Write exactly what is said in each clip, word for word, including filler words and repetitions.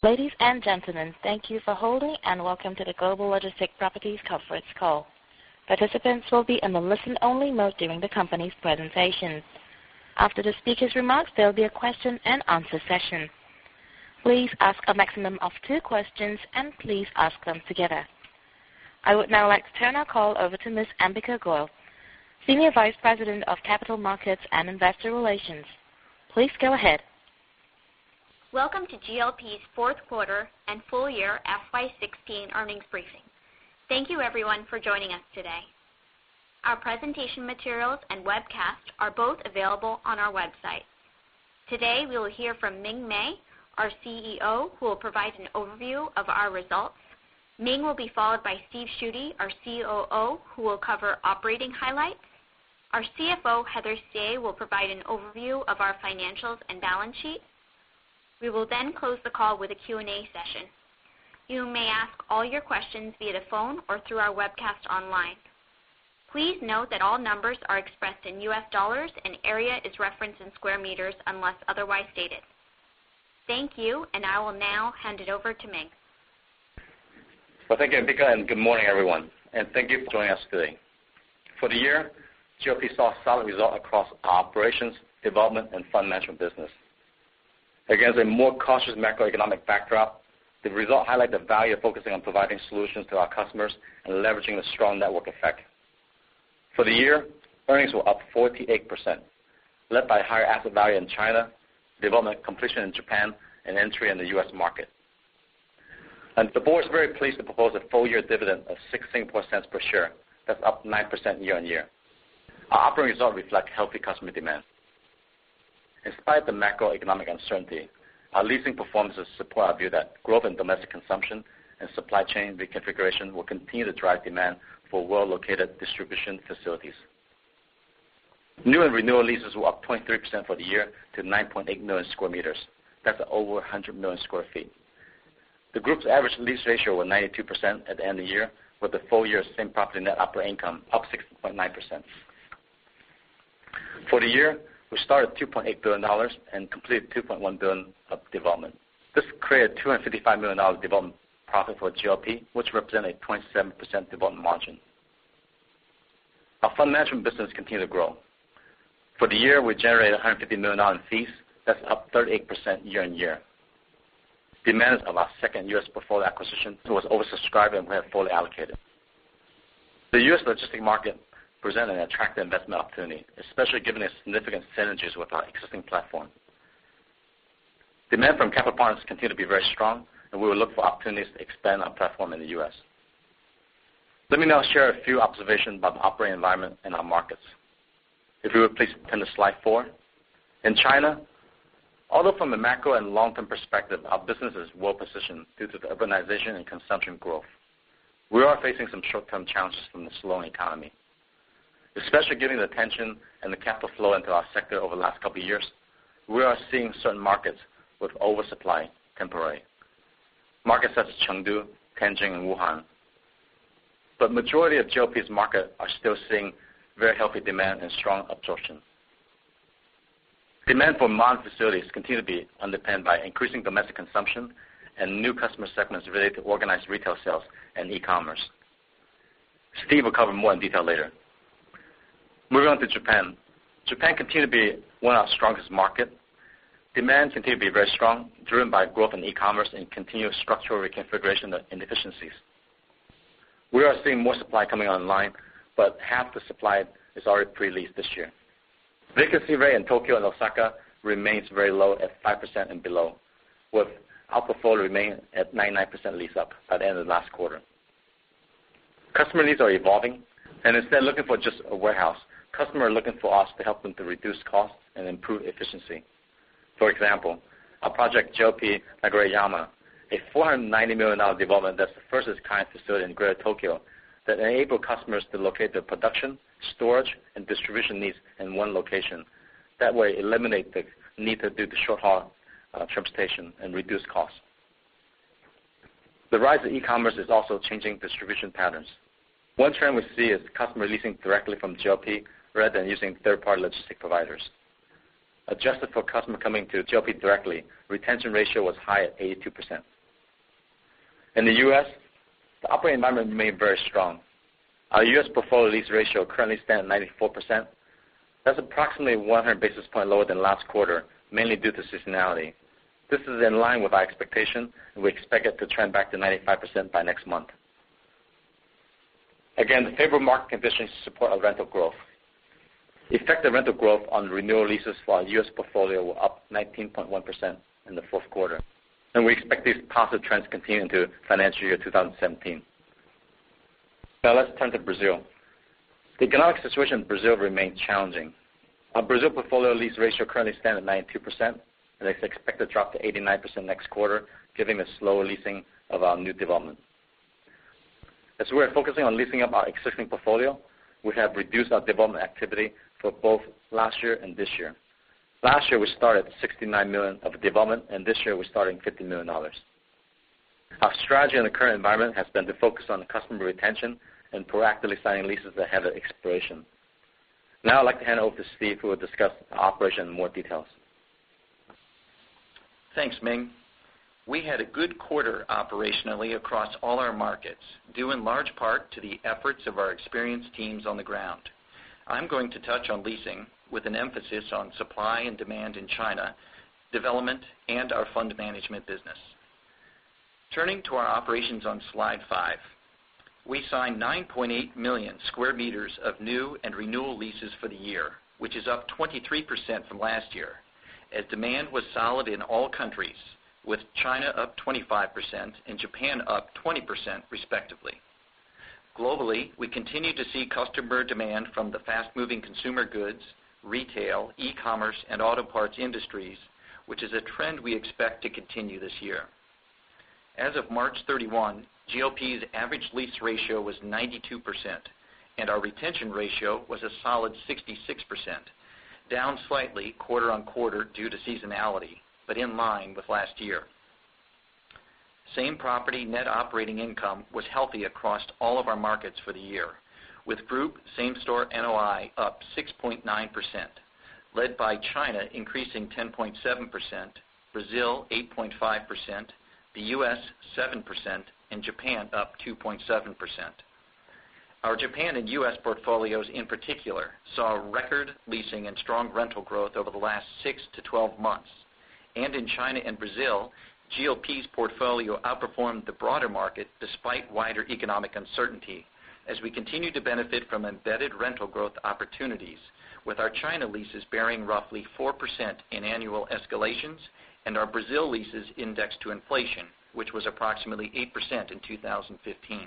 Ladies and gentlemen, thank you for holding and welcome to the Global Logistic Properties conference call. Participants will be in the listen-only mode during the company's presentation. After the speaker's remarks, there will be a question and answer session. Please ask a maximum of two questions and please ask them together. I would now like to turn our call over to Miz Ambika Goyal, Senior Vice President of Capital Markets and Investor Relations. Please go ahead. Welcome to G L P's fourth quarter and full year F Y sixteen earnings briefing. Thank you everyone for joining us today. Our presentation materials and webcast are both available on our website. Today we will hear from Ming Mei, our C E O, who will provide an overview of our results. Ming will be followed by Steve Schutte, our C O O, who will cover operating highlights. Our C F O, Heather Hsieh, will provide an overview of our financials and balance sheet. We will then close the call with a Q and A session. You may ask all your questions via the phone or through our webcast online. Please note that all numbers are expressed in U S dollars and area is referenced in square meters unless otherwise stated. Thank you, and I will now hand it over to Ming. Well, thank you, Ambika, and good morning, everyone. And thank you for joining us today. For the year, G L P saw a solid result across our operations, development, and fund management business. Against a more cautious macroeconomic backdrop, the result highlights the value of focusing on providing solutions to our customers and leveraging the strong network effect. For the year, earnings were up forty-eight percent, led by higher asset value in China, development completion in Japan, and entry in the U S market. And the board is very pleased to propose a full-year dividend of sixteen cents per share. That's up nine percent year on year. Our operating results reflect healthy customer demand. In spite of the macroeconomic uncertainty, our leasing performances support our view that growth in domestic consumption and supply chain reconfiguration will continue to drive demand for well-located distribution facilities. New and renewal leases were up twenty-three percent for the year to nine point eight million square meters. That's over one hundred million square feet. The group's average lease ratio was ninety-two percent at the end of the year, with the full year same property net operating income up sixteen point nine percent. For the year, we started two point eight billion dollars and completed two point one billion dollars of development. This created two hundred fifty-five million dollars development profit for G L P, which represented a twenty-seven percent development margin. Our fund management business continued to grow. For the year, we generated one hundred fifty million dollars in fees. That's up thirty-eight percent year on year. Demand of our second U S portfolio acquisition was oversubscribed and we have fully allocated. The U S logistic market present an attractive investment opportunity, especially given its significant synergies with our existing platform. Demand from capital partners continue to be very strong, and we will look for opportunities to expand our platform in the U S. Let me now share a few observations about the operating environment in our markets. If you would please turn to slide four. In China, although from a macro and long-term perspective, our business is well-positioned due to the urbanization and consumption growth, we are facing some short-term challenges from the slowing economy. Especially given the attention and the capital flow into our sector over the last couple of years, we are seeing certain markets with oversupply temporarily. Markets such as Chengdu, Tianjin, and Wuhan. But majority of G L P's market are still seeing very healthy demand and strong absorption. Demand for modern facilities continue to be underpinned by increasing domestic consumption and new customer segments related to organized retail sales and e-commerce. Steve will cover more in detail later. Moving on to Japan. Japan continues to be one of our strongest markets. Demand continues to be very strong, driven by growth in e-commerce and continuous structural reconfiguration and inefficiencies. We are seeing more supply coming online, but half the supply is already pre-leased this year. Vacancy rate in Tokyo and Osaka remains very low at five percent and below, with our portfolio remaining at ninety-nine percent lease up by the end of the last quarter. Customer needs are evolving, and instead of looking for just a warehouse, customers are looking for us to help them to reduce costs and improve efficiency. For example, our project G L P Nagoyama, a four hundred ninety million dollars development that's the first of its kind facility in Greater Tokyo that enables customers to locate their production, storage, and distribution needs in one location. That way, eliminate the need to do the short-haul uh, transportation and reduce costs. The rise of e-commerce is also changing distribution patterns. One trend we see is customer leasing directly from G L P rather than using third-party logistic providers. Adjusted for customer coming to G L P directly, retention ratio was high at eighty-two percent. In the U S, the operating environment remained very strong. Our U S portfolio lease ratio currently stands at ninety-four percent. That's approximately one hundred basis points lower than last quarter, mainly due to seasonality. This is in line with our expectation, and we expect it to trend back to ninety-five percent by next month. Again, the favorable market conditions support our rental growth. Effective rental growth on renewal leases for our U S portfolio were up nineteen point one percent in the fourth quarter, and we expect these positive trends to continue into financial year two thousand seventeen. Now let's turn to Brazil. The economic situation in Brazil remains challenging. Our Brazil portfolio lease ratio currently stands at ninety-two percent, and it's expected to drop to eighty-nine percent next quarter, given the slower leasing of our new development. As we are focusing on leasing up our existing portfolio, we have reduced our development activity for both last year and this year. Last year, we started sixty-nine million dollars of development, and this year we're starting fifty million dollars. Our strategy in the current environment has been to focus on customer retention and proactively signing leases that have an expiration. Now I'd like to hand it over to Steve, who will discuss the operation in more details. Thanks, Ming. We had a good quarter operationally across all our markets, due in large part to the efforts of our experienced teams on the ground. I'm going to touch on leasing with an emphasis on supply and demand in China, development, and our fund management business. Turning to our operations on slide five, we signed nine point eight million square meters of new and renewal leases for the year, which is up twenty-three percent from last year, as demand was solid in all countries, with China up twenty-five percent and Japan up twenty percent respectively. Globally, we continue to see customer demand from the fast-moving consumer goods, retail, e-commerce, and auto parts industries, which is a trend we expect to continue this year. As of March thirty-first, G L P's average lease ratio was ninety-two percent, and our retention ratio was a solid sixty-six percent, down slightly quarter on quarter due to seasonality, but in line with last year. Same property net operating income was healthy across all of our markets for the year, with group same-store N O I up six point nine percent, led by China increasing ten point seven percent, Brazil eight point five percent, the U S seven percent, and Japan up two point seven percent. Our Japan and U S portfolios in particular saw record leasing and strong rental growth over the last six to twelve months. And in China and Brazil, G L P's portfolio outperformed the broader market despite wider economic uncertainty, as we continue to benefit from embedded rental growth opportunities, with our China leases bearing roughly four percent in annual escalations and our Brazil leases indexed to inflation, which was approximately eight percent in two thousand fifteen.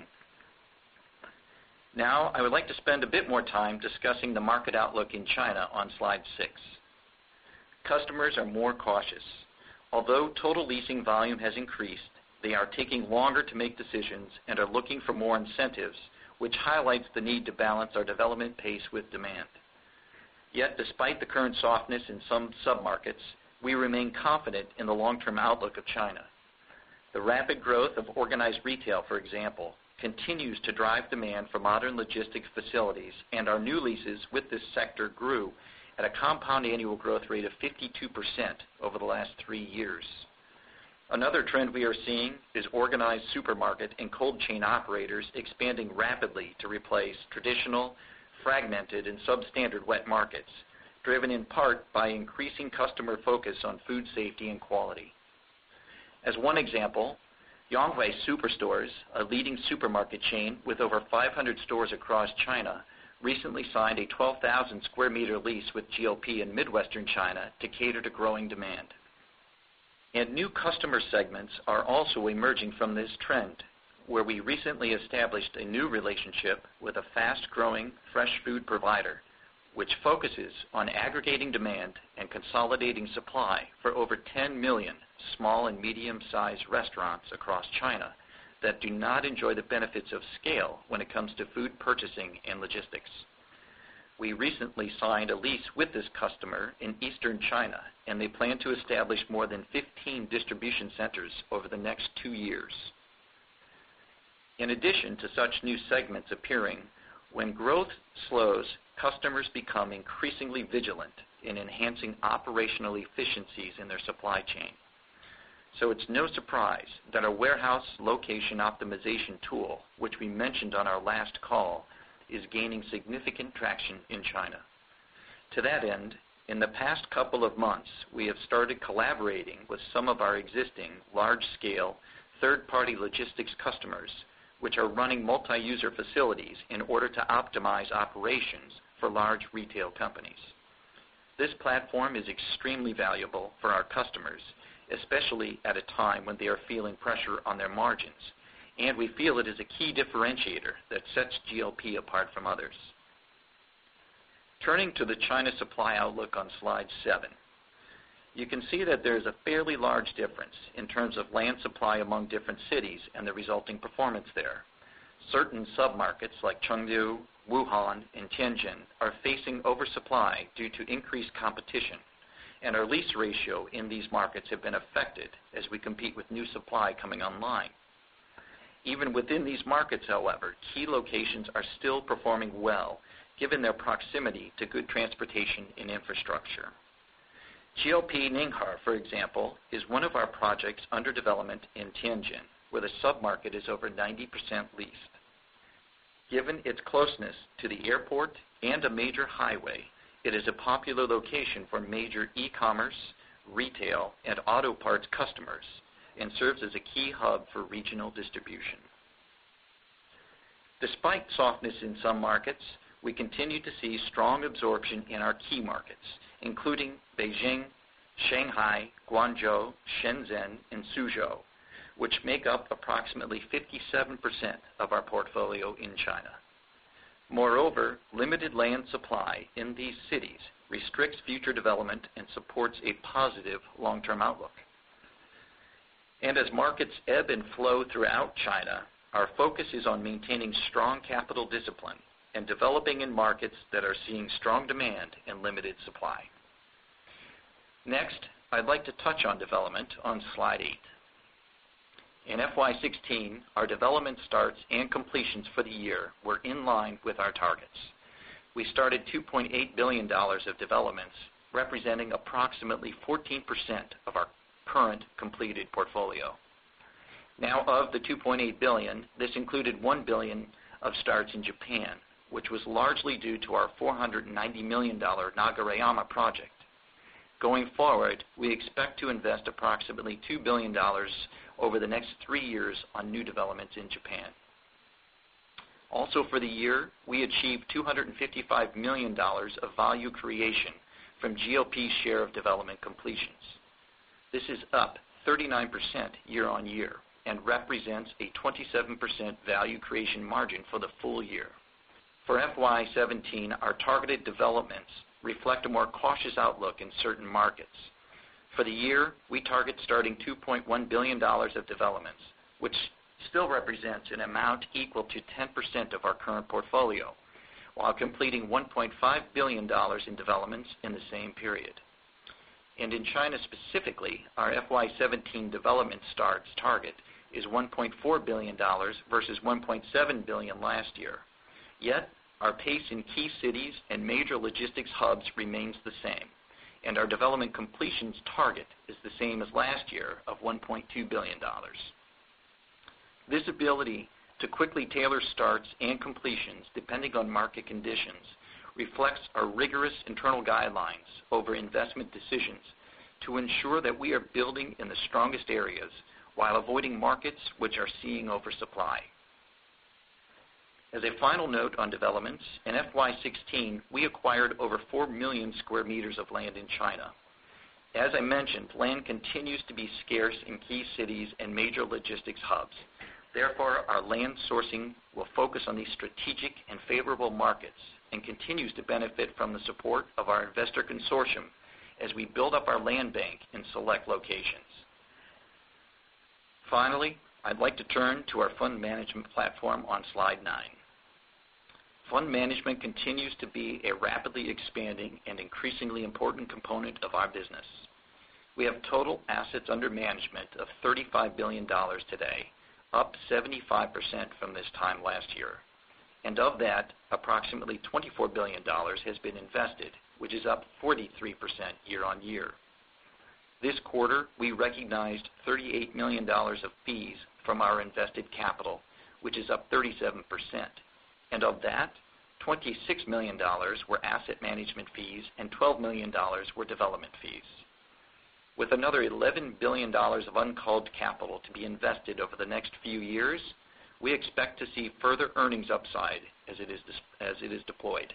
Now, I would like to spend a bit more time discussing the market outlook in China on slide six. Customers are more cautious. Although total leasing volume has increased, they are taking longer to make decisions and are looking for more incentives, which highlights the need to balance our development pace with demand. Yet, despite the current softness in some submarkets, we remain confident in the long-term outlook of China. The rapid growth of organized retail, for example, continues to drive demand for modern logistics facilities, and our new leases with this sector grew at a compound annual growth rate of fifty-two percent over the last three years. Another trend we are seeing is organized supermarket and cold chain operators expanding rapidly to replace traditional, fragmented, and substandard wet markets, driven in part by increasing customer focus on food safety and quality. As one example, Yonghui Superstores, a leading supermarket chain with over five hundred stores across China, recently signed a twelve thousand square meter lease with G L P in Midwestern China to cater to growing demand. And new customer segments are also emerging from this trend, where we recently established a new relationship with a fast-growing fresh food provider, which focuses on aggregating demand and consolidating supply for over ten million small and medium-sized restaurants across China that do not enjoy the benefits of scale when it comes to food purchasing and logistics. We recently signed a lease with this customer in eastern China, and they plan to establish more than fifteen distribution centers over the next two years. In addition to such new segments appearing, when growth slows, customers become increasingly vigilant in enhancing operational efficiencies in their supply chain. So it's no surprise that our warehouse location optimization tool, which we mentioned on our last call, is gaining significant traction in China. To that end, in the past couple of months, we have started collaborating with some of our existing large-scale third-party logistics customers, which are running multi-user facilities in order to optimize operations for large retail companies. This platform is extremely valuable for our customers, especially at a time when they are feeling pressure on their margins, and we feel it is a key differentiator that sets G L P apart from others. Turning to the China supply outlook on slide seven, you can see that there is a fairly large difference in terms of land supply among different cities and the resulting performance there. Certain submarkets like Chengdu, Wuhan, and Tianjin are facing oversupply due to increased competition, and our lease ratio in these markets have been affected as we compete with new supply coming online. Even within these markets, however, key locations are still performing well, given their proximity to good transportation and infrastructure. G L P Ninghar, for example, is one of our projects under development in Tianjin, where the submarket is over ninety percent leased. Given its closeness to the airport and a major highway, it is a popular location for major e-commerce, retail, and auto parts customers, and serves as a key hub for regional distribution. Despite softness in some markets, we continue to see strong absorption in our key markets, including Beijing, Shanghai, Guangzhou, Shenzhen, and Suzhou, which make up approximately fifty-seven percent of our portfolio in China. Moreover, limited land supply in these cities restricts future development and supports a positive long-term outlook. And as markets ebb and flow throughout China, our focus is on maintaining strong capital discipline and developing in markets that are seeing strong demand and limited supply. Next, I'd like to touch on development on slide eight. In F Y sixteen, our development starts and completions for the year were in line with our targets. We started two point eight billion dollars of developments, representing approximately fourteen percent of our current completed portfolio. Now, of the two point eight billion dollars, this included one billion dollars of starts in Japan, which was largely due to our four hundred ninety million dollars Nagareyama project. Going forward, we expect to invest approximately two billion dollars over the next three years on new developments in Japan. Also for the year, we achieved two hundred fifty-five million dollars of value creation from G L P's share of development completions. This is up thirty-nine percent year on year and represents a twenty-seven percent value creation margin for the full year. For F Y seventeen, our targeted developments reflect a more cautious outlook in certain markets. For the year, we target starting two point one billion dollars of developments, which still represents an amount equal to ten percent of our current portfolio, while completing one point five billion dollars in developments in the same period. And in China specifically, our F Y seventeen development starts target is one point four billion dollars versus one point seven billion dollars last year. Yet, our pace in key cities and major logistics hubs remains the same, and our development completions target is the same as last year of one point two billion dollars. This ability to quickly tailor starts and completions depending on market conditions reflects our rigorous internal guidelines over investment decisions to ensure that we are building in the strongest areas while avoiding markets which are seeing oversupply. As a final note on developments, in F Y sixteen, we acquired over four million square meters of land in China. As I mentioned, land continues to be scarce in key cities and major logistics hubs. Therefore, our land sourcing will focus on these strategic and favorable markets and continues to benefit from the support of our investor consortium as we build up our land bank in select locations. Finally, I'd like to turn to our fund management platform on slide nine. Fund management continues to be a rapidly expanding and increasingly important component of our business. We have total assets under management of thirty-five billion dollars today, up seventy-five percent from this time last year. and of that, approximately twenty-four billion dollars has been invested, which is up forty-three percent year-on-year. This quarter, we recognized thirty-eight million dollars of fees from our invested capital, which is up thirty-seven percent, and of that, twenty-six million dollars were asset management fees and twelve million dollars were development fees. With another eleven billion dollars of uncalled capital to be invested over the next few years, we expect to see further earnings upside as it is, as it is deployed.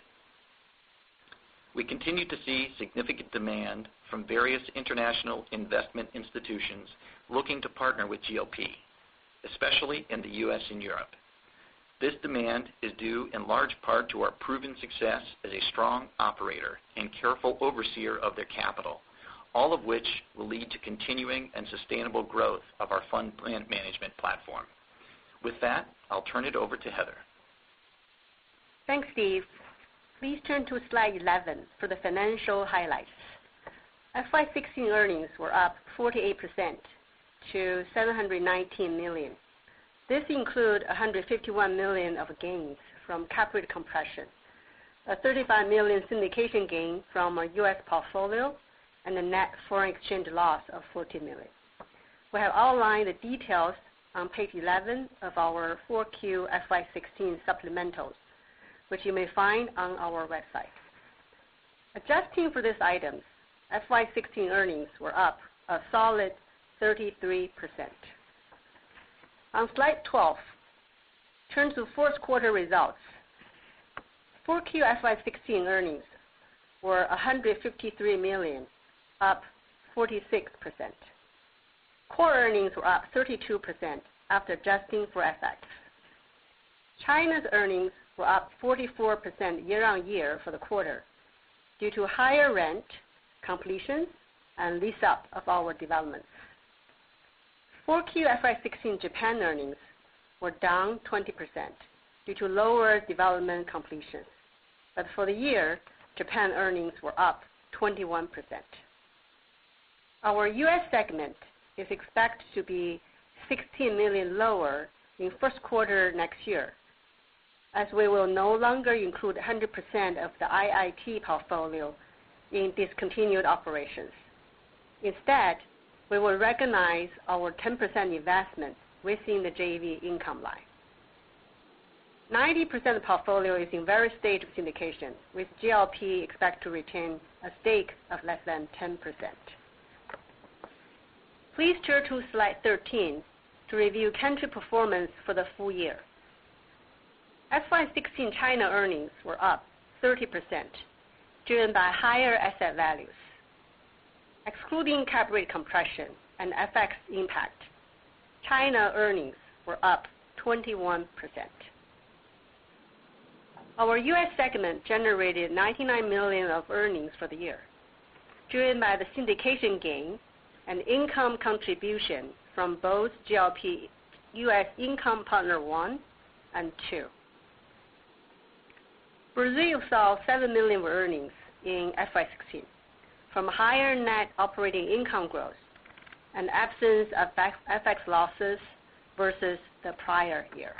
We continue to see significant demand from various international investment institutions looking to partner with G L P, especially in the U S and Europe. This demand is due in large part to our proven success as a strong operator and careful overseer of their capital, all of which will lead to continuing and sustainable growth of our fund management platform. With that, I'll turn it over to Heather. Thanks, Steve. Please turn to slide eleven for the financial highlights. F Y sixteen earnings were up forty-eight percent to seven hundred nineteen million dollars. This includes one hundred fifty-one million dollars of gains from cap rate compression, a thirty-five million dollars syndication gain from our U S portfolio, and a net foreign exchange loss of fourteen million dollars. We have outlined the details on page eleven of our four Q F Y sixteen supplementals, which you may find on our website. Adjusting for these items, F Y sixteen earnings were up a solid thirty-three percent. On slide twelve, turn to fourth quarter results. four Q F Y sixteen earnings were one hundred fifty-three million dollars, up forty-six percent. Core earnings were up thirty-two percent after adjusting for F X. China's earnings were up forty-four percent year-on-year for the quarter due to higher rent, completions, and lease-up of our developments. four Q F Y sixteen Japan earnings were down twenty percent due to lower development completions. But for the year, Japan earnings were up twenty-one percent. Our U S segment is expected to be sixteen million dollars lower in first quarter next year, as we will no longer include one hundred percent of the I I T portfolio in discontinued operations. Instead, we will recognize our ten percent investment within the J V income line. ninety percent of the portfolio is in various stages of syndication, with G L P expected to retain a stake of less than ten percent. Please turn to slide thirteen to review country performance for the full year. F Y sixteen China earnings were up thirty percent, driven by higher asset values. Excluding cap rate compression and F X impact, China earnings were up twenty-one percent. Our U S segment generated ninety-nine million dollars of earnings for the year, driven by the syndication gain and income contribution from both G L P U S Income Partner one and two. Brazil saw seven million dollars of earnings in F Y sixteen from higher net operating income growth and absence of F X losses versus the prior year.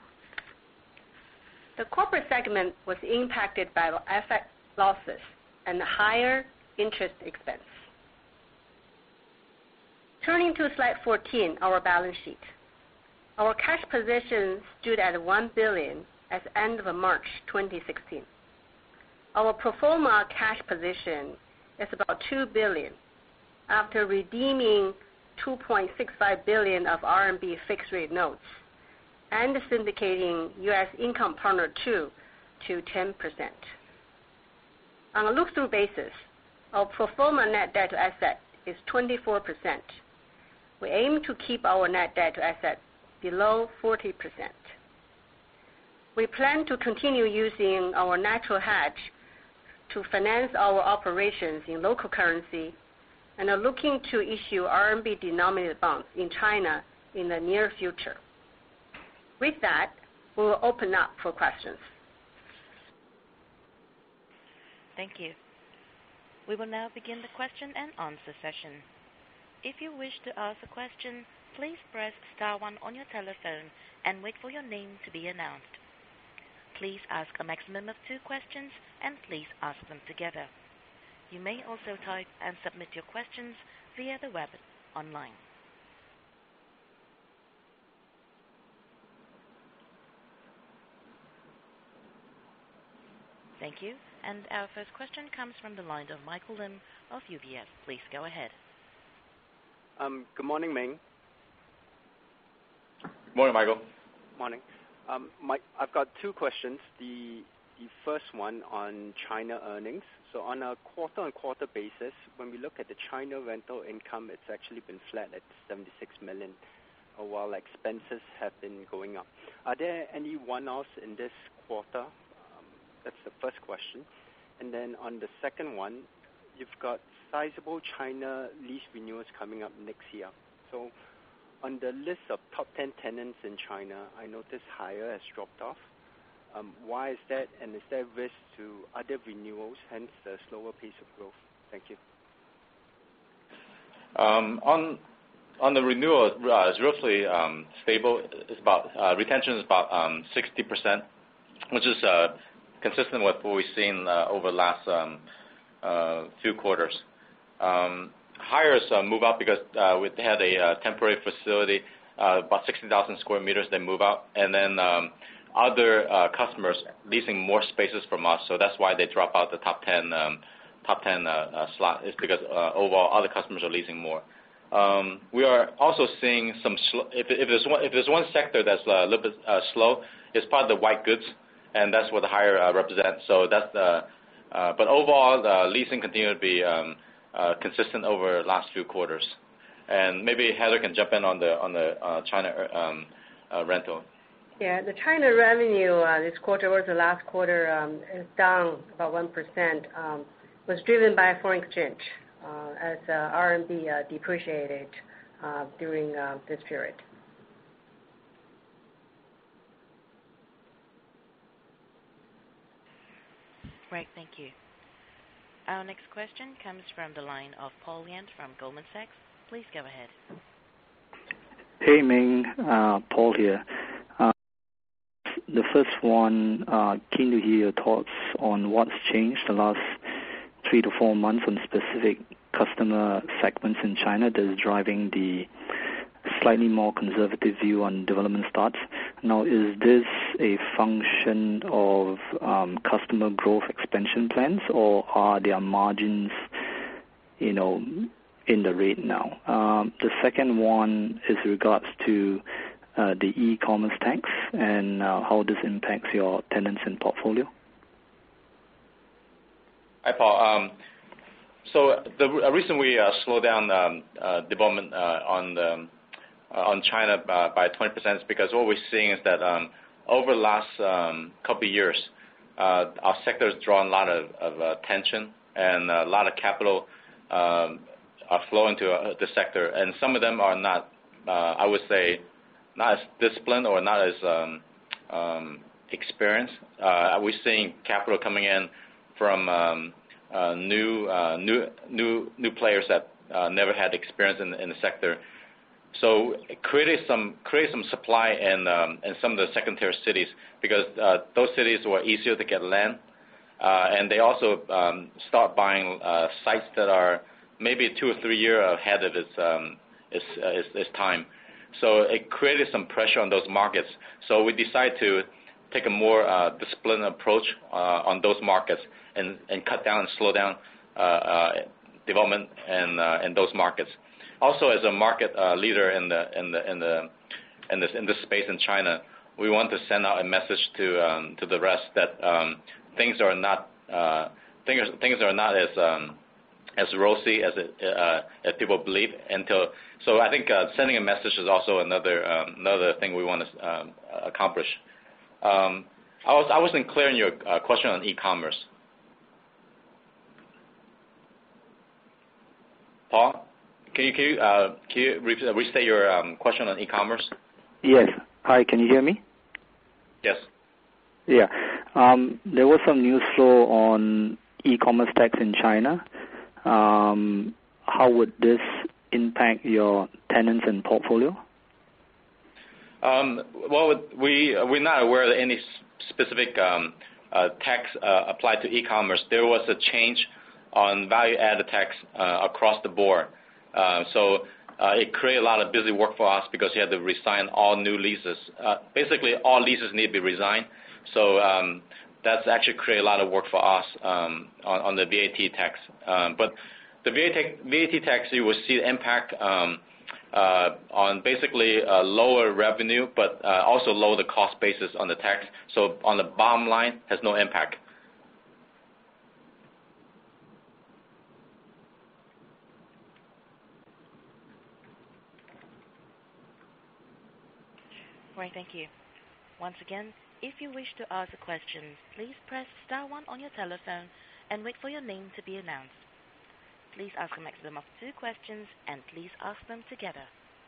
The corporate segment was impacted by F X losses and higher interest expense. Turning to slide fourteen, our balance sheet. Our cash position stood at one billion dollars at the end of March twenty sixteen. Our pro forma cash position is about two billion dollars after redeeming two point six five billion dollars of R M B fixed rate notes and syndicating U S Income Partner two to ten percent. On a look-through basis, our pro forma net debt to asset is twenty-four percent. We aim to keep our net debt to asset below forty percent. We plan to continue using our natural hedge to finance our operations in local currency and are looking to issue R M B denominated bonds in China in the near future. With that, we will open up for questions. Thank you. We will now begin the question and answer session. If you wish to ask a question, please press star one on your telephone and wait for your name to be announced. Please ask a maximum of two questions and please ask them together. You may also type and submit your questions via the web online. Thank you. And our first question comes from the line of Michael Lim of U B S. Please go ahead. Um, good morning, Ming. Good morning, Michael. Morning. Um, my, I've got two questions. The, the first one on China earnings. So on a quarter-on-quarter basis, when we look at the China rental income, it's actually been flat at seventy-six million, while expenses have been going up. Are there any one-offs in this quarter? Um, that's the first question. And then on the second one, you've got sizable China lease renewals coming up next year. So on the list of top ten tenants in China, I noticed Haier has dropped off. Um, why is that, and is there risk to other renewals, hence the slower pace of growth? Thank you. Um, on on the renewal, uh, it's roughly um, stable. It's about uh, retention is about um, sixty percent, which is uh, consistent with what we've seen uh, over the last um, uh, few quarters. Um, Hires uh, move out because uh, we had a uh, temporary facility, uh, about sixty thousand square meters. They move out, and then um, other uh, customers leasing more spaces from us. So that's why they drop out the top ten um, top ten uh, uh, slot. It's because uh, overall other customers are leasing more. Um, we are also seeing some. Sl- if, if there's one if there's one sector that's uh, a little bit uh, slow, it's probably the white goods, and that's what the Haier uh, represents. So that's the. Uh, but overall, uh, leasing continue to be um, uh, consistent over the last few quarters. And maybe Heather can jump in on the on the uh, China um, uh, rental. Yeah, the China revenue uh, this quarter versus the last quarter um, is down about one percent. Um, was driven by foreign exchange uh, as uh, R M B uh, depreciated uh, during uh, this period. Right, thank you. Our next question comes from the line of Paul Yan from Goldman Sachs. Please go ahead. Hey, Ming. Uh, Paul here. Uh, the first one, uh, keen to hear your thoughts on what's changed the last three to four months on specific customer segments in China that is driving the slightly more conservative view on development starts. Now, is this a function of um, customer growth expansion plans, or are their margins, you know, in the rate now? Um, the second one is regards to uh, the e-commerce tax and uh, how this impacts your tenants and portfolio. Hi, Paul. Um, so the reason we uh, slow down um, uh, development uh, on the Uh, on China uh, by twenty percent is because what we're seeing is that um, over the last um, couple of years, uh, our sector has drawn a lot of, of uh, attention, and a lot of capital um, are flowing to uh, the sector, and some of them are not, uh, I would say, not as disciplined or not as um, um, experienced. Uh, we're seeing capital coming in from um, uh, new, uh, new, new, new players that uh, never had experience in, in the sector. So it created some created some supply in um, in some of the second-tier cities because uh, those cities were easier to get land, uh, and they also um, start buying uh, sites that are maybe two or three years ahead of its, um, its, uh, its its time. So it created some pressure on those markets. So we decided to take a more uh, disciplined approach uh, on those markets and, and cut down and slow down uh, uh, development in uh, in those markets. Also, as a market uh, leader in the in the in the in this in this space in China, we want to send out a message to um, to the rest that um, things are not uh, things things are not as um, as rosy as it, uh, as people believe. Until so, I think uh, sending a message is also another um, another thing we want to um, accomplish. Um, I was I wasn't clear in your uh, question on e-commerce, Paul. Can you, can you, uh, can you restate your um, question on e-commerce? Yes. Hi, can you hear me? Yes. Yeah. Um, there was some news flow on e-commerce tax in China. Um, how would this impact your tenants and portfolio? Um, well, we, we're not aware of any specific um, uh, tax uh, applied to e-commerce, there was a change on value-added tax uh, across the board. Uh, so uh, it created a lot of busy work for us because you had to resign all new leases. Uh, basically, all leases need to be resigned. So um, that's actually created a lot of work for us um, on, on the V A T tax. Um, but the V A T tax, you will see the impact um, uh, on basically uh, lower revenue, but uh, also lower the cost basis on the tax. So on the bottom line, has no impact. Right, thank you. Once again, if you wish to ask a question, please press star one on your telephone and wait for your name to be announced. Please ask a maximum of two questions and please ask them together.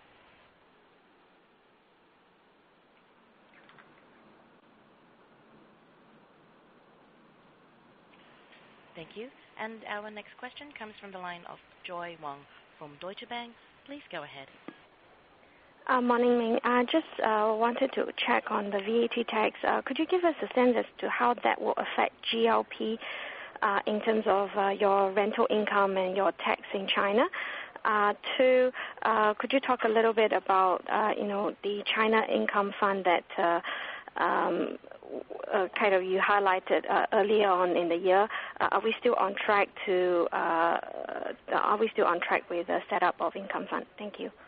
Thank you. And our next question comes from the line of Joy Wong from Deutsche Bank. Please go ahead. Uh, morning, Ming. I just uh, wanted to check on the V A T tax. Uh, could you give us a sense as to how that will affect G L P uh, in terms of uh, your rental income and your tax in China? Uh, two, uh, could you talk a little bit about uh, you know the China Income Fund that uh, um, uh, kind of you highlighted uh, earlier on in the year? Uh, are we still on track to? Uh, are we still on track with the setup of Income Fund? Thank you.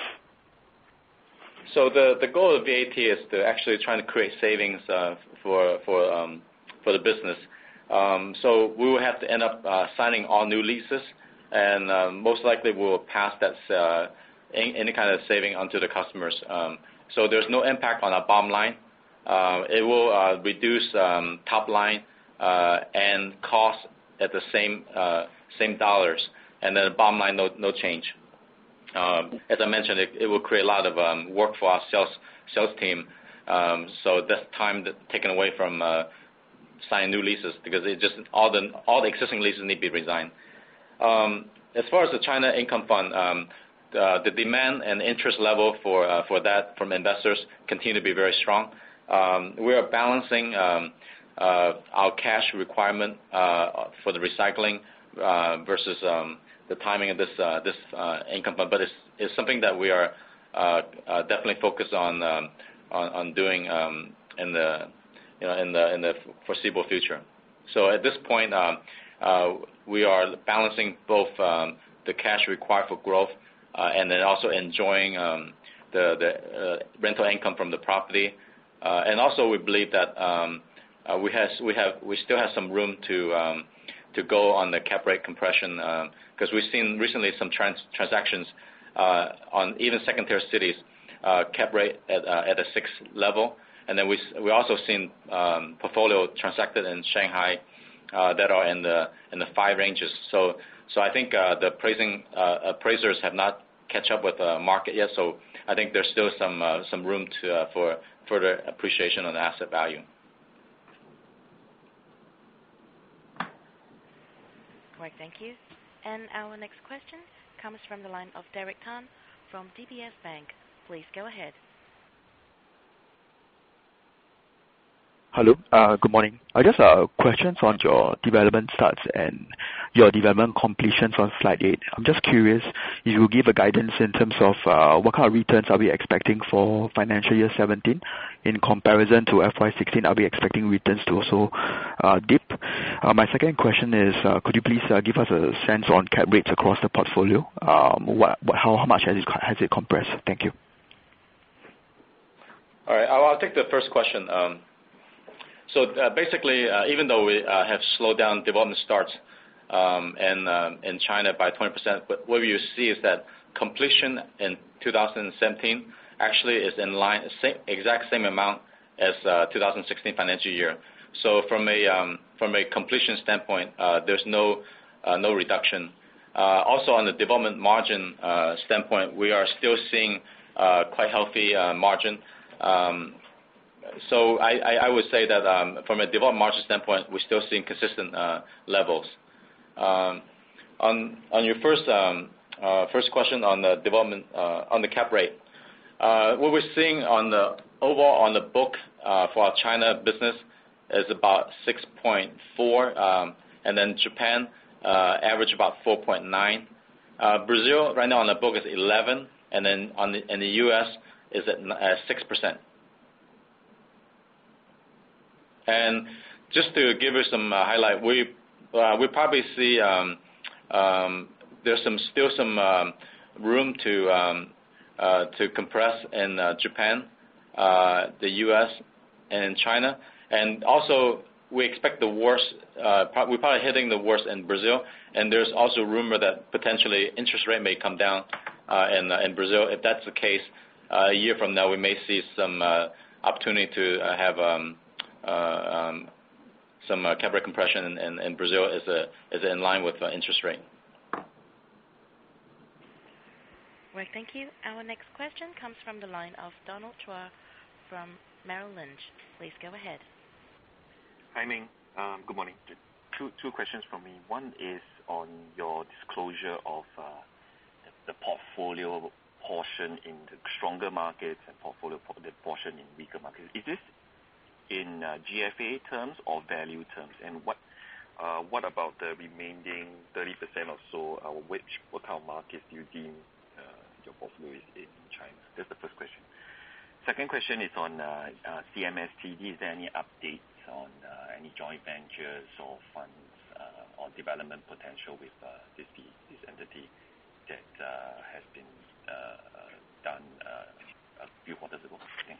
So the, the goal of V A T is to actually try to create savings uh, for for um, for the business. Um, so we will have to end up uh, signing all new leases, and uh, most likely we will pass that uh, any, any kind of saving onto the customers. Um, so there's no impact on our bottom line. Uh, it will uh, reduce um, top line uh, and cost at the same uh, same dollars, and then the bottom line no no change. Um, as I mentioned, it, it will create a lot of um, work for our sales sales team. Um, so that's time that taken away from uh, signing new leases because it just all the all the existing leases need to be resigned. Um, as far as the China Income Fund, um, the, the demand and interest level for uh, for that from investors continue to be very strong. Um, we are balancing um, uh, our cash requirement uh, for the recycling uh, versus um, the timing of this uh, this uh, income fund, but it's, it's something that we are uh, uh, definitely focused on um, on, on doing um, in the you know in the in the foreseeable future. So at this point, um, uh, we are balancing both um, the cash required for growth uh, and then also enjoying um, the the uh, rental income from the property, uh, and also we believe that um, uh, we has we have we still have some room to um, to go on the cap rate compression. Um, Because we've seen recently some trans transactions uh, on even second-tier cities, uh, cap rate at, uh, at a six level, and then we we also seen um, portfolio transacted in Shanghai uh, that are in the in the five ranges. So so I think uh, the appraising uh, appraisers have not catch up with the market yet. So I think there's still some uh, some room to uh, for further appreciation on the asset value. Right, thank you. And our next question comes from the line of Derek Tan from D B S Bank. Please go ahead. Hello, uh, good morning. I just have uh, questions on your development starts and your development completions on slide eight. I'm just curious if you give a guidance in terms of uh, what kind of returns are we expecting for financial year seventeen in comparison to F Y sixteen. Are we expecting returns to also uh, dip? Uh, my second question is, uh, could you please uh, give us a sense on cap rates across the portfolio? Um, what, what, how, how much has it, has it compressed? Thank you. All right, I'll, I'll take the first question. Um, So uh, basically, uh, even though we uh, have slowed down development starts um, in, uh, in China by twenty percent, but what you see is that completion in two thousand seventeen actually is in line, same, exact same amount as uh, two thousand sixteen financial year. So from a um, from a completion standpoint, uh, there's no uh, no reduction. Uh, also on the development margin uh, standpoint, we are still seeing uh, quite healthy uh, margin. Um, So I, I, I would say that um, from a development margin standpoint, we're still seeing consistent uh, levels. Um, on on your first um, uh, first question on the development uh, on the cap rate, uh, what we're seeing on the overall on the book uh, for our China business is about six point four, um, and then Japan uh, average about four point nine. Uh, Brazil right now on the book is eleven, and then on the, in the U S is at uh, six percent. And just to give you some uh, highlight, we uh, we probably see um, um, there's some still some um, room to um, uh, to compress in uh, Japan, uh, the U S, and China, and also we expect the worst. Uh, we're probably hitting the worst in Brazil, and there's also rumor that potentially interest rate may come down uh, in uh, in Brazil. If that's the case, uh, a year from now we may see some uh, opportunity to uh, have um, uh, um, some uh, cap rate compression in, in, in Brazil is a, is in line with uh, interest rate. Well, thank you. Our next question comes from the line of Donald Chua from Merrill Lynch. Please go ahead. Hi, Ming. Um, good morning. Two two questions from me. One is on your disclosure of uh, the portfolio portion in the stronger markets and portfolio the portion in weaker markets. Is this in uh, G F A terms or value terms? And what uh, what about the remaining thirty percent or so? Uh, which what kind of markets do you deem uh, your portfolio is in China? That's the first question. Second question is on uh, uh, C M S T D. Is there any updates on uh, any joint ventures or funds uh, or development potential with uh, this this entity that uh, has been uh, done uh, a few quarters ago? Thanks.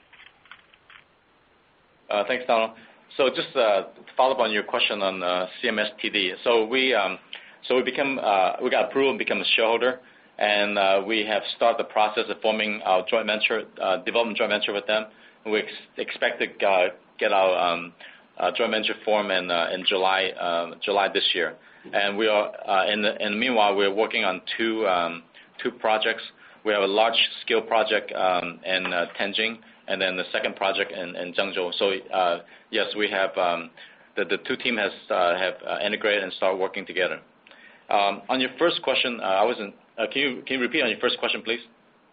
Uh, thanks, Donald. So just uh, to follow up on your question on uh, C M S T D. So we um, so we become uh, we got approval and become a shareholder, and uh, we have started the process of forming our joint venture, uh, development joint venture with them. We ex- expect to uh, get our um, uh, joint venture formed in uh, in July uh, July this year. And we are uh, in the in the meanwhile we're working on two um, two projects. We have a large scale project um, in uh, Tianjin, and then the second project in, in Zhengzhou. So uh, yes, we have um, the the two team has uh, have uh, integrated and started working together. Um, on your first question, uh, I wasn't. Uh, can you can you repeat on your first question, please?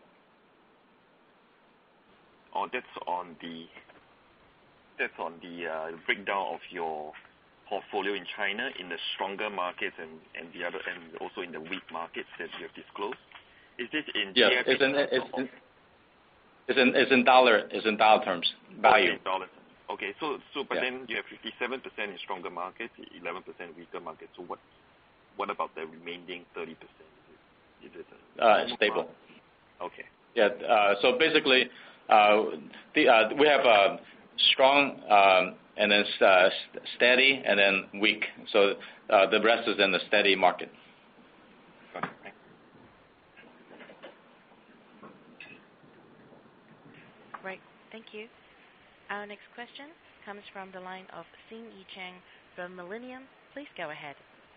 Oh, that's on the that's on the uh, breakdown of your portfolio in China in the stronger markets and, and the other and also in the weak markets that you have disclosed. Is this in yes, it's in, it's in it's in it's in dollar it's in dollar terms value. Okay, dollar. Okay, so so but yeah. then you have fifty-seven percent in stronger markets, eleven percent weaker markets. So what what about the remaining thirty percent? Is it, is it uh, stable? Market? Okay. Yeah. Uh, so basically, uh, the uh, we have a strong um, and then uh, steady and then weak. So uh, the rest is in the steady market. Right. Thank you. Our next question comes from the line of Xing Yi Cheng from Millennium. Please go ahead.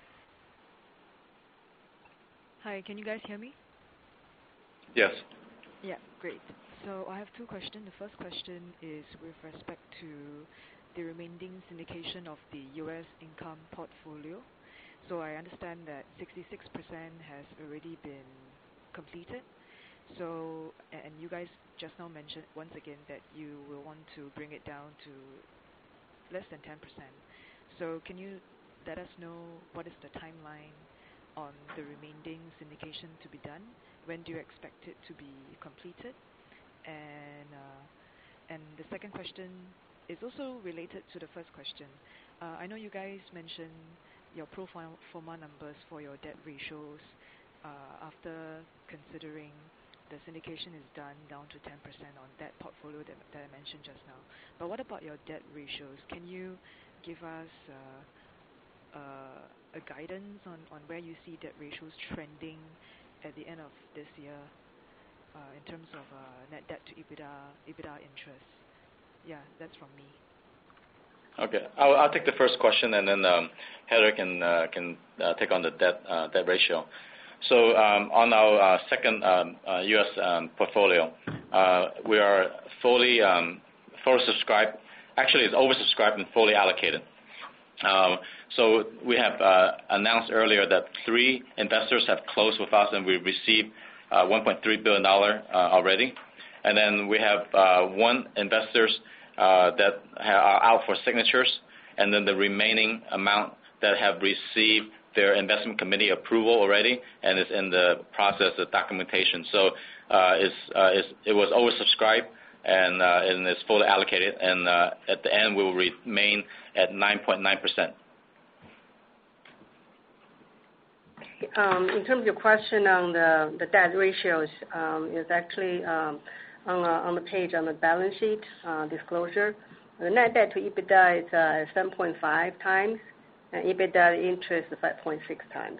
Hi, can you guys hear me? Yes. Yeah, great. So I have two questions. The first question is with respect to the remaining syndication of the U S income portfolio. So I understand that sixty-six percent has already been completed. So, and you guys just now mentioned once again that you will want to bring it down to less than ten percent. So can you let us know what is the timeline on the remaining syndication to be done? When do you expect it to be completed? And uh, and the second question is also related to the first question. Uh, I know you guys mentioned your pro forma numbers for your debt ratios uh, after considering the syndication is done down to ten percent on that portfolio that, that I mentioned just now. But what about your debt ratios? Can you give us uh, uh, a guidance on, on where you see debt ratios trending at the end of this year uh, in terms of uh, net debt to EBITDA, EBITDA interest? Yeah, that's from me. Okay, I'll, I'll take the first question, and then um, Heather can uh, can uh, take on the debt uh, debt ratio. So um, on our uh, second um, uh, U S um, portfolio, uh, we are fully um, fully subscribed. Actually, it's oversubscribed and fully allocated. Um, so we have uh, announced earlier that three investors have closed with us, and we've received uh, one point three billion dollars uh, already. and then we have uh, one investors uh, that are out for signatures, and then the remaining amount that have received their investment committee approval already and is in the process of documentation. So uh, it's, uh, it's, it was oversubscribed and, uh, and it's fully allocated, and uh, at the end we will remain at nine point nine percent. Um, in terms of your question on the, the debt ratios, um, is actually um, on, uh, on the page on the balance sheet uh, disclosure. The net debt to EBITDA is uh, seven point five times, and EBITDA interest is five point six times.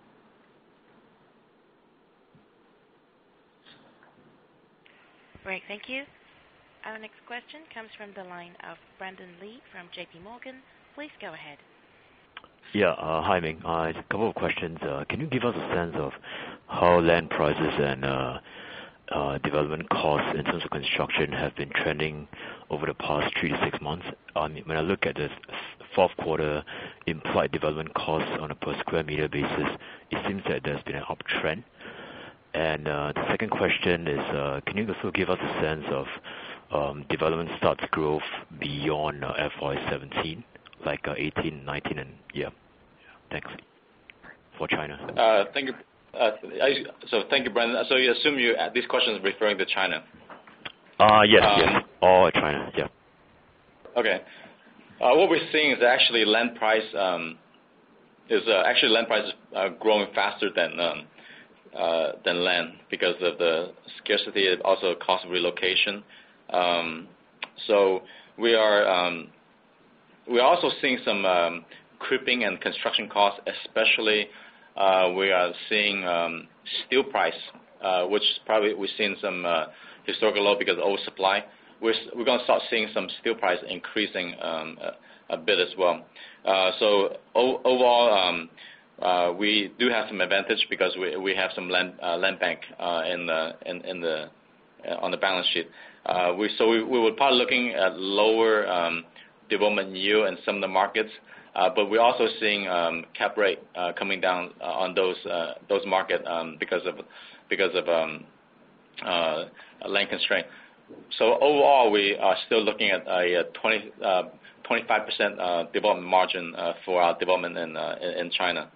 Great, thank you. Our next question comes from the line of Brandon Lee from J P Morgan. Please go ahead. Yeah, uh, hi Ming. Uh, a couple of questions. Uh, can you give us a sense of how land prices and uh, uh, development costs in terms of construction have been trending over the past three to six months? I mean, when I look at the fourth quarter implied development costs on a per square meter basis, it seems that there's been an uptrend. And uh, the second question is, uh, can you also give us a sense of um, development starts growth beyond uh, F Y seventeen? Like uh, eighteen, nineteen, and yeah. Thanks. For China. Uh, thank you. Uh, I, so thank you, Brandon. So you assume you uh, these questions are referring to China? Uh, yes, um, yes. All China, yeah. Okay. Uh, what we're seeing is actually land price um, is uh, actually land prices are growing faster than um, uh, than land because of the scarcity and also cost of relocation. Um, so we are. Um, We're also seeing some um, creeping and construction costs, especially uh, we are seeing um, steel price, uh, which probably we've seen some uh, historical low because of oversupply. We're, we're going to start seeing some steel price increasing um, a, a bit as well. Uh, so o- overall, um, uh, we do have some advantage because we, we have some land, uh, land bank uh, in the, in, in the, uh, on the balance sheet. Uh, we, so we, we were probably looking at lower um, development yield in some of the markets, uh, but we're also seeing um, cap rate uh, coming down uh, on those uh, those markets um, because of because of um, uh, land constraint. So overall, we are still looking at a twenty, uh, twenty-five percent uh, development margin uh, for our development in uh, in China.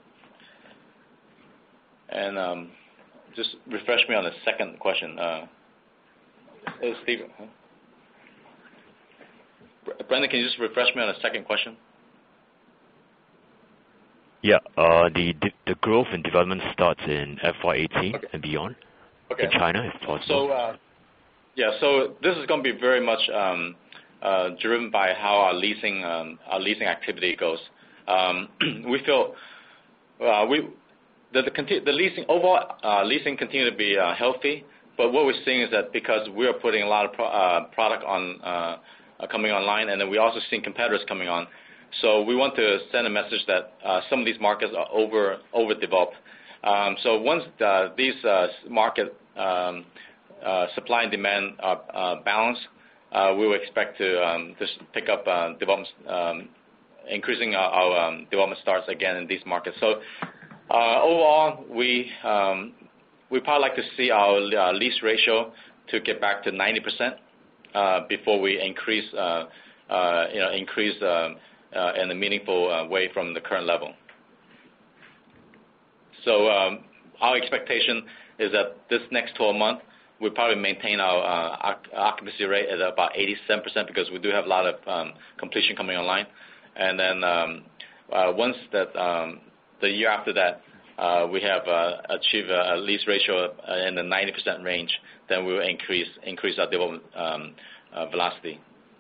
And um, just refresh me on the second question, uh, Steve. Huh? Brandon, can you just refresh me on the second question? Yeah, uh, the the growth in development starts in F Y eighteen okay. and beyond okay. in China, if possible. So, uh, yeah, so this is going to be very much um, uh, driven by how our leasing um, our leasing activity goes. Um, we feel uh, we the the, conti- the leasing overall uh, leasing continue to be uh, healthy, but what we're seeing is that because we are putting a lot of pro- uh, product on. Uh, coming online, and then we also seeing competitors coming on. So we want to send a message that uh, some of these markets are over overdeveloped. Um, so once the, these uh, market um, uh, supply and demand are uh, balanced, uh, we will expect to um, just pick up uh, development, um, increasing our, our um, development starts again in these markets. So uh, overall, we um, we probably like to see our uh, lease ratio to get back to ninety percent. Uh, before we increase, uh, uh, you know, increase um, uh, in a meaningful uh, way from the current level. So um, our expectation is that this next twelve months, we'll probably maintain our uh, occupancy rate at about eighty-seven percent because we do have a lot of um, completion coming online. And then um, uh, once that um, the year after that, uh, we have uh, achieved a lease ratio in the ninety percent range, then we will increase increase our development um, uh, velocity.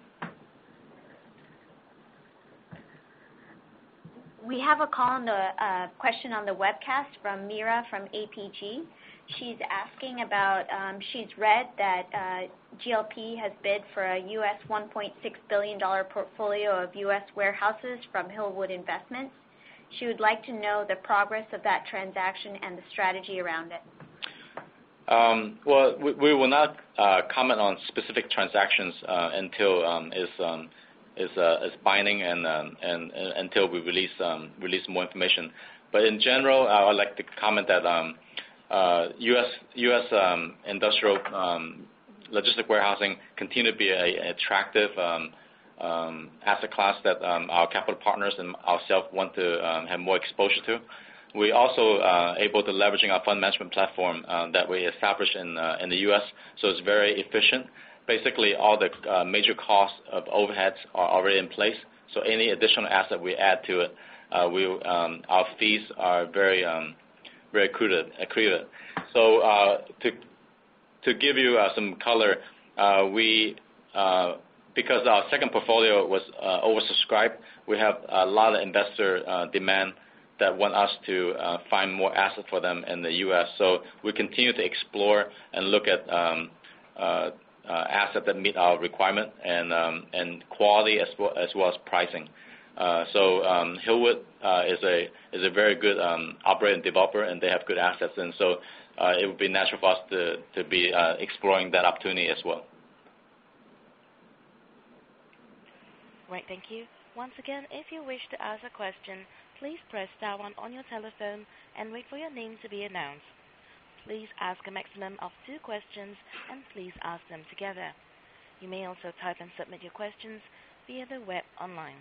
We have a call on the uh, question on the webcast from Mira from A P G. She's asking about, um, she's read that uh, G L P has bid for a U S one point six billion dollars portfolio of U S warehouses from Hillwood Investments. She would like to know the progress of that transaction and the strategy around it. Um, well, we, we will not uh, comment on specific transactions uh, until um, is um, is uh, is binding and, um, and and until we release um, release more information. But in general, I would like to comment that um, uh, U S U S um, industrial um, logistic warehousing continue to be an attractive um, um, asset class that um, our capital partners and ourselves want to um, have more exposure to. We also uh, able to leveraging our fund management platform uh, that we established in uh, in the U S. So it's very efficient. Basically, all the uh, major costs of overheads are already in place. So any additional asset we add to it, uh, we um, our fees are very um, very accretive. accretive. So uh, to to give you uh, some color, uh, we uh, because our second portfolio was uh, oversubscribed, we have a lot of investor uh, demand that want us to uh, find more assets for them in the U S. So we continue to explore and look at um, uh, uh, assets that meet our requirement and um, and quality as well as, well as pricing. Uh, so um, Hillwood uh, is a is a very good um, operator and developer, and they have good assets, and so uh, it would be natural for us to to be uh, exploring that opportunity as well. Right, thank you. Once again, if you wish to ask a question, please press star one on your telephone and wait for your name to be announced. Please ask a maximum of two questions and please ask them together. You may also type and submit your questions via the web online.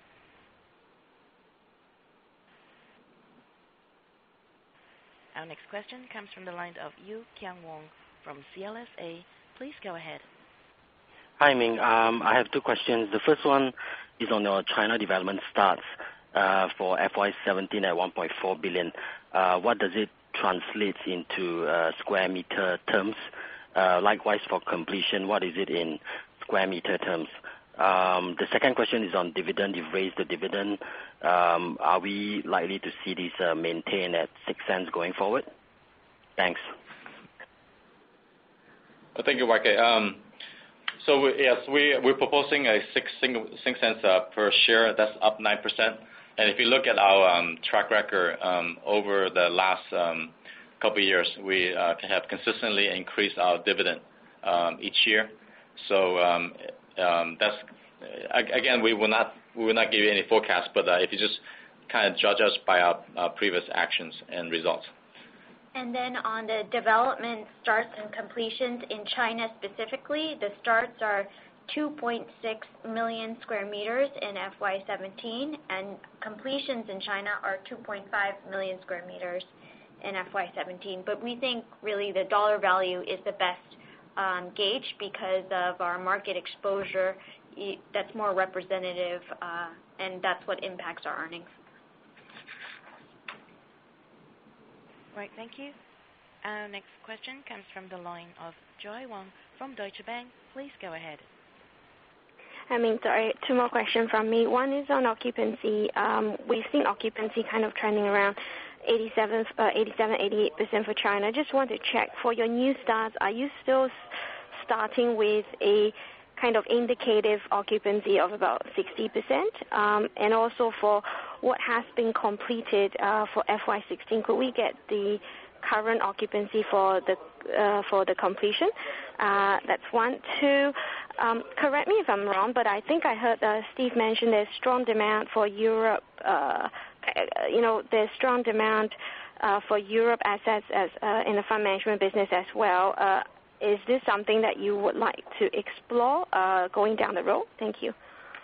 Our next question comes from the line of Yu Kiang Wong from C L S A. Please go ahead. Hi, Ming. Um, I have two questions. The first one is on your China development starts uh, for F Y seventeen at one point four billion. Uh, what does it translate into uh, square meter terms? Uh, likewise, for completion, what is it in square meter terms? Um, the second question is on dividend. You've raised the dividend. Um, are we likely to see this uh, maintained at six cents going forward? Thanks. Well, thank you, Y K. Um, so we, yes, we, we're proposing a six, single, six cents uh, per share. That's up nine percent. And if you look at our um, track record um, over the last um, couple of years, we uh, have consistently increased our dividend um, each year. So um, um, that's again, we will not we will not give you any forecast, but uh, if you just kind of judge us by our, our previous actions and results. And then on the development starts and completions in China specifically, the starts are two point six million square meters in F Y seventeen, and completions in China are two point five million square meters in F Y seventeen. But we think really the dollar value is the best um, gauge because of our market exposure. That's more representative, uh, and that's what impacts our earnings. Right, thank you. Our next question comes from the line of Joy Wong from Deutsche Bank. Please go ahead. I mean, sorry, two more questions from me. One is on occupancy. Um, we've seen occupancy kind of trending around eighty-seven, uh, eighty-seven, eighty-eight percent for China. Just want to check, for your new starts, are you still starting with a kind of indicative occupancy of about sixty percent? Um, and also for what has been completed uh, for F Y sixteen, could we get the current occupancy for the uh, for the completion? Uh, that's one. Two, um, correct me if I'm wrong, but I think I heard uh, Steve mention there's strong demand for Europe. Uh, you know, there's strong demand uh, for Europe assets as uh, in the fund management business as well. Uh, is this something that you would like to explore uh, going down the road? Thank you.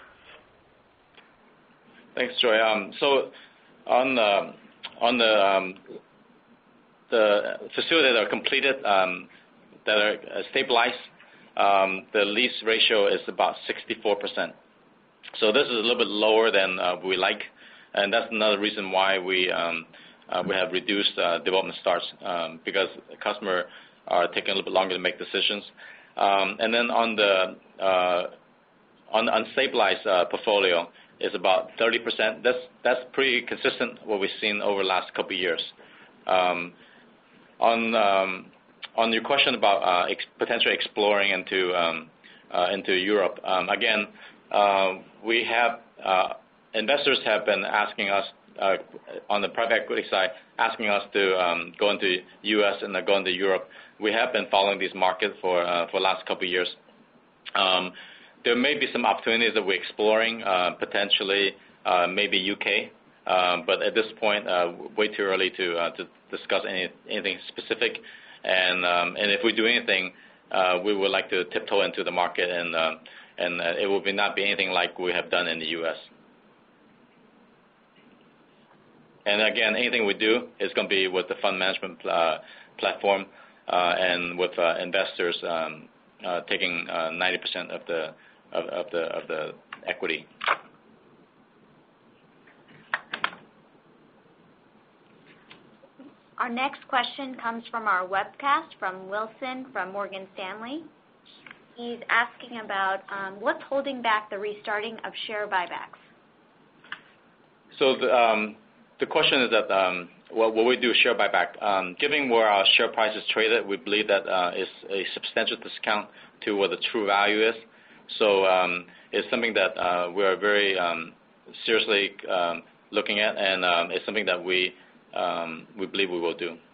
Thanks, Joy. Um, so on the on the um, the facilities that are completed, um, that are stabilized, um, the lease ratio is about sixty-four percent. So this is a little bit lower than uh, we like, and that's another reason why we um, uh, we have reduced uh, development starts um, because customers are taking a little bit longer to make decisions. Um, and then on the uh, on the unstabilized uh, portfolio is about thirty percent. That's that's pretty consistent what we've seen over the last couple of years. Um, on um, on your question about uh, ex- potentially exploring into um, uh, into Europe, um, again, uh, we have uh, investors have been asking us uh, on the private equity side, asking us to um, go into U S and then go into Europe. We have been following these markets for uh, for the last couple of years. Um, there may be some opportunities that we're exploring, uh, potentially uh, maybe U K, um, but at this point, uh, way too early to uh, to discuss any, anything specific. And um, and if we do anything, uh, we would like to tiptoe into the market, and uh, and uh, it will be not be anything like we have done in the U S. And again, anything we do is going to be with the fund management uh, platform uh, and with uh, investors um, uh, taking uh, ninety percent of the of, of the of the equity. Our next question comes from our webcast from Wilson from Morgan Stanley. He's asking about um, what's holding back the restarting of share buybacks. So the, um, the question is that um, what, what we do share buyback. Um, given where our share price is traded, we believe that uh, is a substantial discount to what the true value is. So um, it's something that uh, we are very um, seriously um, looking at, and um, it's something that we um, we believe we will do.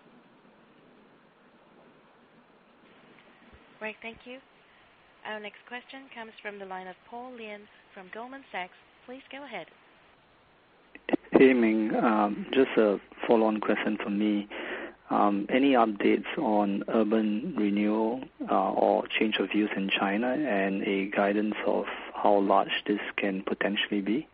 Right, thank you. Our next question comes from the line of Paul Lien from Goldman Sachs. Please go ahead. Hey, Ming. Um, just a follow-on question from me. Um, any updates on urban renewal uh, or change of views in China, and a guidance of how large this can potentially be?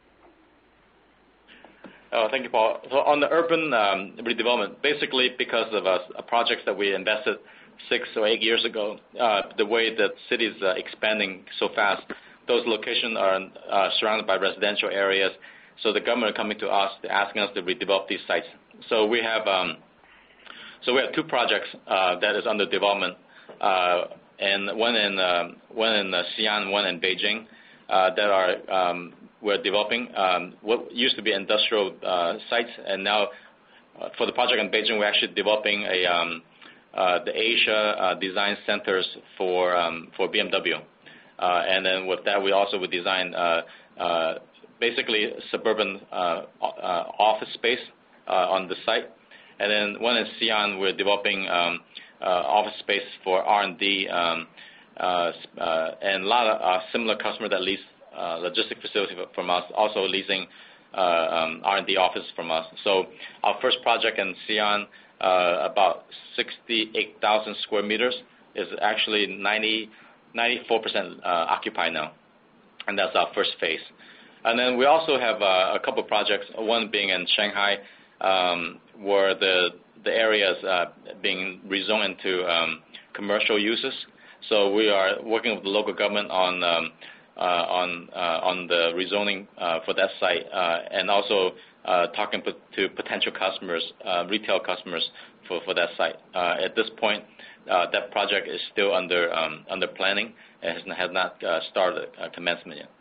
Oh, thank you, Paul. So on the urban um, redevelopment, basically because of uh, projects that we invested six or eight years ago, uh, the way that city is uh, expanding so fast, those locations are uh, surrounded by residential areas. So the government are coming to us, asking us to redevelop these sites. So we have um, so we have two projects uh, that is under development, uh, and one in uh, one in uh, Xi'an, one in Beijing, uh, that are um, we're developing um, what used to be industrial uh, sites, and now uh, for the project in Beijing, we're actually developing a um, uh, the Asia uh, design centers for um, for B M W, uh, and then with that, we also would design uh, uh, basically suburban uh, uh, office space uh, on the site, and then one in Xi'an, we're developing um, uh, office space for R and D, um, uh, uh, and a lot of uh, similar customers that lease Uh, logistic facility from us, also leasing uh, um, R and D office from us. So our first project in Xi'an, uh, about sixty-eight thousand square meters, is actually ninety, ninety-four percent uh, occupied now, and that's our first phase. And then we also have uh, a couple of projects, one being in Shanghai, um, where the the area is uh, being rezoned into um, commercial uses. So we are working with the local government on um, Uh, on uh, on the rezoning uh, for that site, uh, and also uh, talking to potential customers, uh, retail customers for, for that site. Uh, at this point, uh, that project is still under um, under planning and has, has not uh, started uh, commencement yet.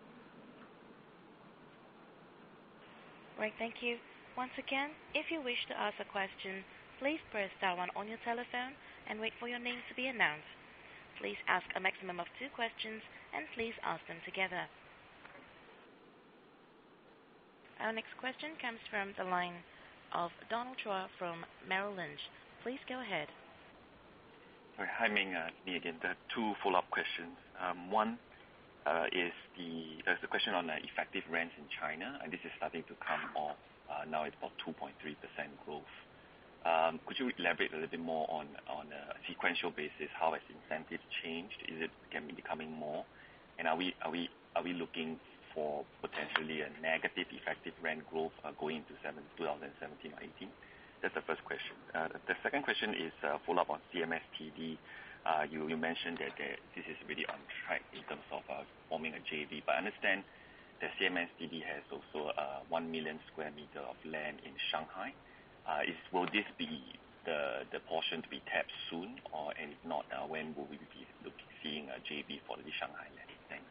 Right, thank you. Once again, if you wish to ask a question, please press star one on your telephone and wait for your name to be announced. Please ask a maximum of two questions, and please ask them together. Our next question comes from the line of Donald Chua from Merrill Lynch. Please go ahead. Hi, Ming. Uh, me again. There are two follow-up questions. Um, one uh, is the there's the question on uh, effective rents in China, and this is starting to come off. Uh, now it's about two point three percent growth. Um, could you elaborate a little bit more on, on a sequential basis? How has incentives changed? Is it can be becoming more? And are we are we are we looking for potentially a negative effective rent growth uh, going into twenty seventeen or eighteen? That's the first question. Uh, the second question is uh, follow up on C M S T D. Uh, you you mentioned that there, this is really on track in terms of uh, forming a J V. But I understand that C M S T D has also uh, one million square meter of land in Shanghai. Uh, is, will this be the the portion to be tapped soon, or and if not, uh, when will we be looking, seeing a J V for the Shanghai land? Thanks.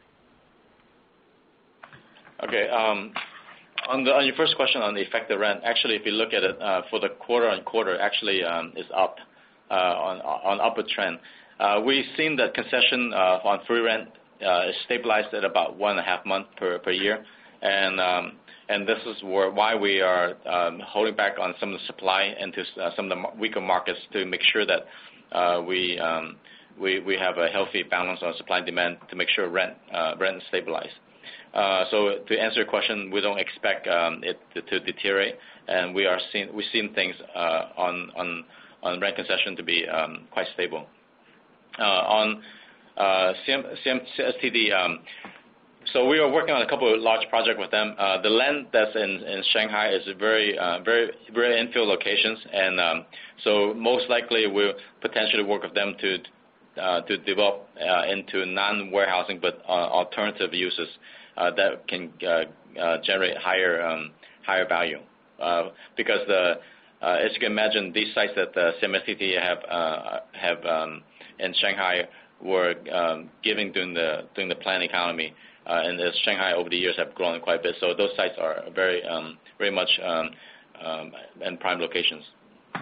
Okay. Um, on the on your first question on the effective rent, actually, if you look at it uh, for the quarter on quarter, actually um, is up uh, on on upward trend. Uh, we've seen that concession uh, on free rent uh, is stabilized at about one and a half month per per year, and um, And this is where, why we are um, holding back on some of the supply into uh, some of the weaker markets to make sure that uh, we, um, we we have a healthy balance on supply and demand to make sure rent uh, rent is stabilized. Uh, so to answer your question, we don't expect um, it to, to deteriorate, and we are seeing we've seen things uh, on on on rent concession to be um, quite stable. on uh, C M, C M, S T D, um, so we are working on a couple of large projects with them. Uh, the land that's in, in Shanghai is very, uh, very, very infill locations, and um, so most likely we'll potentially work with them to uh, to develop uh, into non-warehousing but uh, alternative uses uh, that can uh, uh, generate higher um, higher value. Uh, because the uh, as you can imagine, these sites that the C M S T T have uh, have um, in Shanghai were um, giving during the during the planned economy. Uh, and as Shanghai over the years have grown quite a bit, so those sites are very, um, very much um, um, in prime locations. All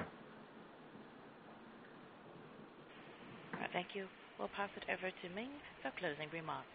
right, thank you. We'll pass it over to Ming for closing remarks.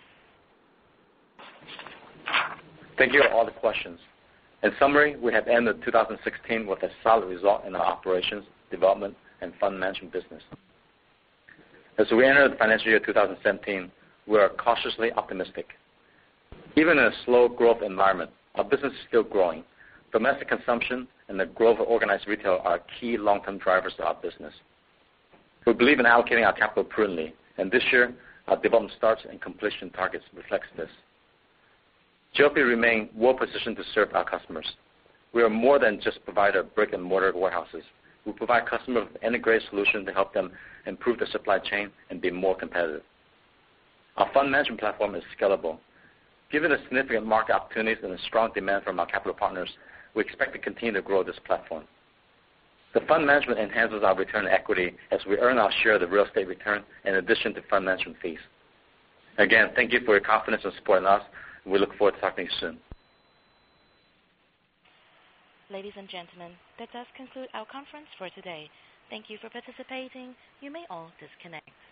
Thank you for all the questions. In summary, we have ended two thousand sixteen with a solid result in our operations, development, and fund management business. As we enter the financial year two thousand seventeen, we are cautiously optimistic. Even in a slow growth environment, our business is still growing. Domestic consumption and the growth of organized retail are key long-term drivers of our business. We believe in allocating our capital prudently, and this year, our development starts and completion targets reflects this. G L P remains well-positioned to serve our customers. We are more than just a provider of brick-and-mortar warehouses. We provide customers with integrated solutions to help them improve their supply chain and be more competitive. Our fund management platform is scalable. Given the significant market opportunities and the strong demand from our capital partners, we expect to continue to grow this platform. The fund management enhances our return on equity as we earn our share of the real estate return in addition to fund management fees. Again, thank you for your confidence and support in us. We look forward to talking to you soon. Ladies and gentlemen, that does conclude our conference for today. Thank you for participating. You may all disconnect.